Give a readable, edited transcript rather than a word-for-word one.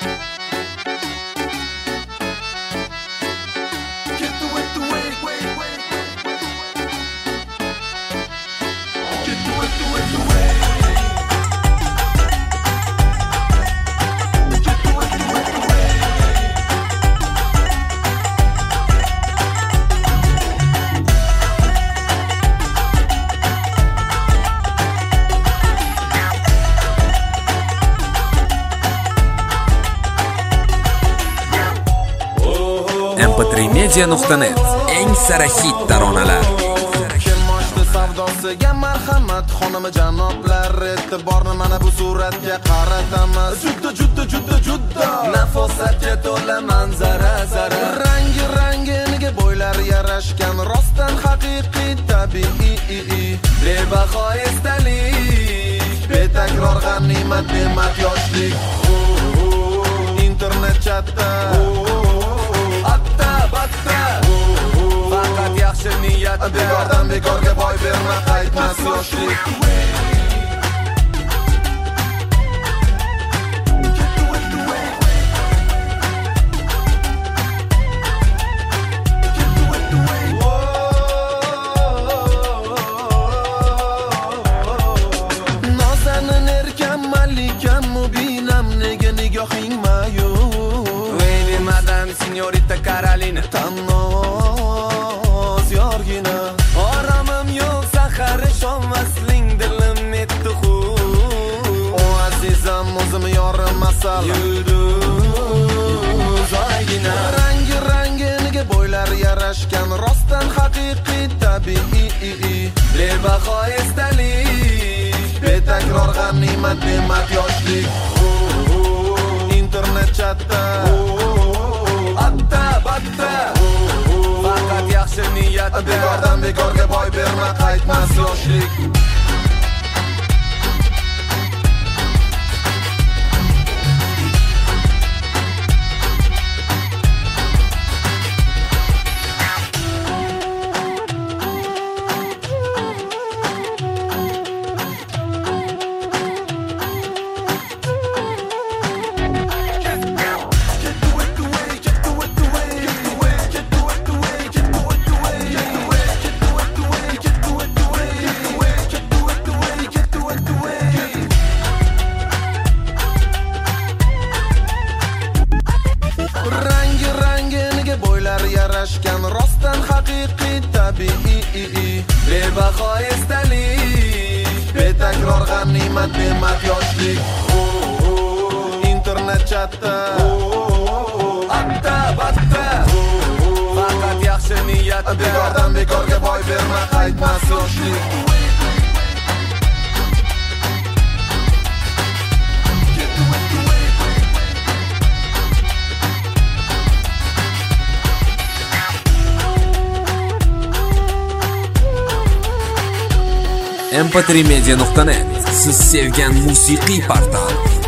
mp3media.net eng sara hit taronalar. Kelmoqda savdosiga marhamat xonim janoblar, e'tiborni mana bu suratga qaratamiz. Juda nafosatga to'la manzara zara, rangi bo'ylar yarashgan, rostdan haqiqiy tabiiy. Bebaho esdalik, betakror g'animat, ne'mat yoshlik. Internet chatda faqat yaxshi niyatda, bekordan bekorga boy berma, qaytmas yoshlik. Nozanin erkam malikam mubinam, nega nigohing mayus? Nimadan signorita Karolina tannoz yorgina, oramim yo'q sahari shommasling, dilim netdi xud. O azizam o'zim yorim masal yulduz oygina, rangi bo'ylar yarashgan, rostdan haqiqiy tabiiy. Bebaho esdalik, betakror g'animat, ne'mat yoshlik. Internet chatda faqat yaxshi niyatda, bekordan bekorga boy berma, qaytmas yoshlik. Rangi bo'ylar yarashgan, rostdan haqiqiy tabiiy. Bebaho esdalik, betakror g'animat, ne'mat yoshlik. Internet chatda faqat yaxshi niyatda, bekordan bekorga boy berma, qaytmas yoshlik. mp3media.net siz sevgan musiqiy portal.